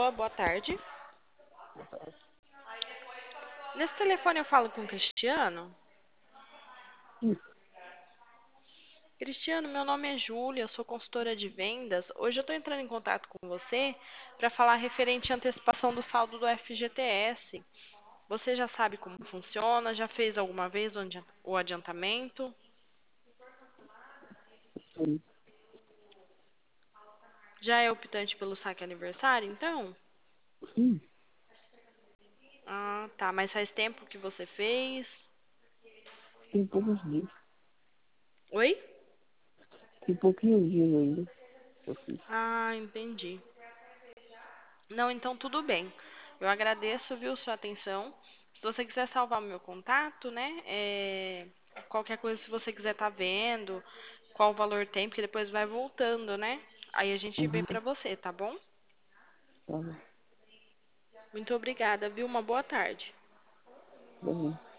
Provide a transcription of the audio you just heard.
Alô, boa tarde. Boa tarde. Nesse telefone eu falo com o Cristiano. Isso, Cristiano, meu nome é Júlia, eu sou consultora de vendas. Hoje eu estou entrando em contato com você para falar referente à antecipação do saldo do FGTS. Você já sabe como funciona? Já fez alguma vez o adiantamento? sim, Já é optante pelo saque aniversário, então? sim, Ah, tá. Mas faz tempo que você fez? tem poucos dias, Oi? tem pouquinhos dias ainda, eu fiz. Ah, entendi. Não, então tudo bem. Eu agradeço, viu, sua atenção. Se você quiser salvar o meu contato, né? Qualquer coisa, se você quiser estar vendo, qual valor tem, porque depois vai voltando, né? Aí a gente vê Uhum, pra você, tá bom? tá bom, Muito obrigada, viu? Uma boa tarde. tá bom.